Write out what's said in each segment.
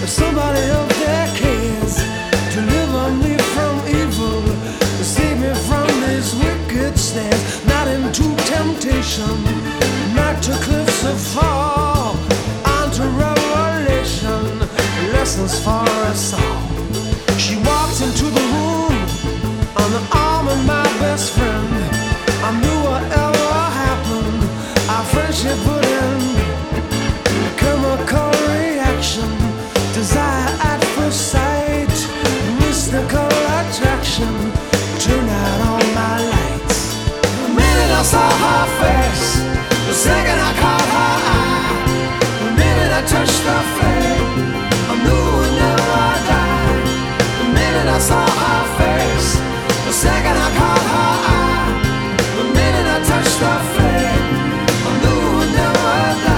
somebody of their cares. Deliver me from evil, save me from these wicked snares. Not into temptation, not to cliffs of fall, onto revelation, lessons for us all. She walks into the room on the arm of my best friend. I knew whatever happened, our friendship would end. Chemical reaction, desire at first sight, mystical attraction, turn out all my lights. The minute I saw her face, the second I caught her eye, the minute I touched the flame, I knew it would never die. The minute I saw her face, the second I caught her eye, the minute I touched the flame, I knew it would never die.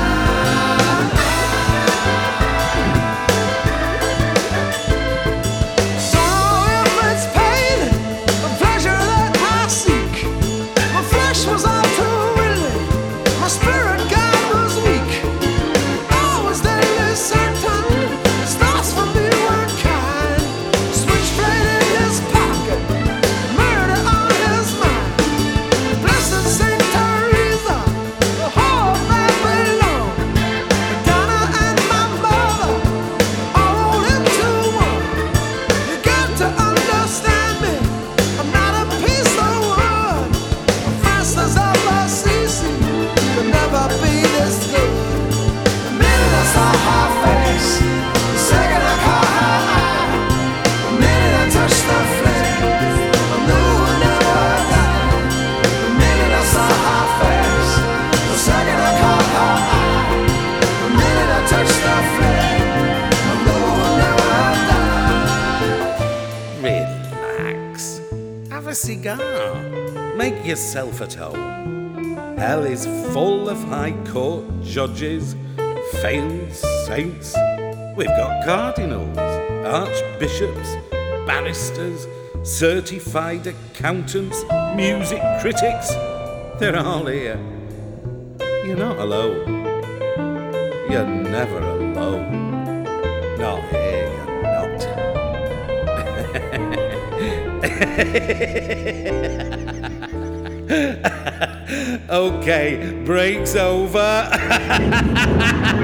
So if it's pain, the pleasure that I seek, my flesh was all too willing, my spirit God was weak. Always daily certain, stars from me were kind. Switchblade in his pocket, murder on his mind. Blessed Saint Teresa, the whole Babylon, Madonna and my mother, all rolled into one. You got to understand me, I'm not a piece of wood. The fastest of Assisi could never be this good. The minute I saw her face, the second I caught her eye, the minute I touched the flame, I knew it would never die. The minute I saw her face, the second I caught her eye, the minute I touched the flame, I knew it would never die. Relax. Have a cigar. Make yourself at home. Hell is full of high court judges, failed saints. We've got cardinals, archbishops, barristers, certified accountants, music critics. They're all here. You're not alone. You're never alone. Not here, you're not. Okay, break's over.